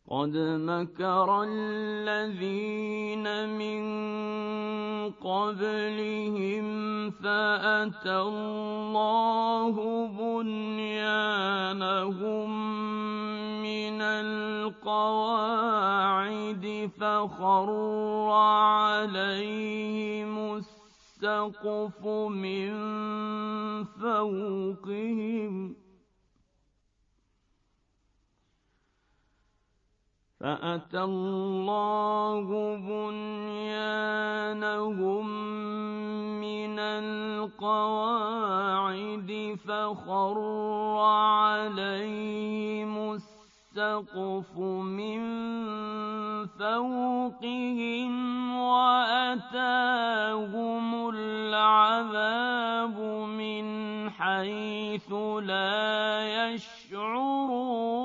قد مكر الذين من قبلهم فأتى الله بنيانهم من القواعد فخر عليهم السقف من فوقهم فأتى الله بنيانهم من القواعد فخر عليهم السقف من فوقهم وأتاهم العذاب من حيث لا يشعرون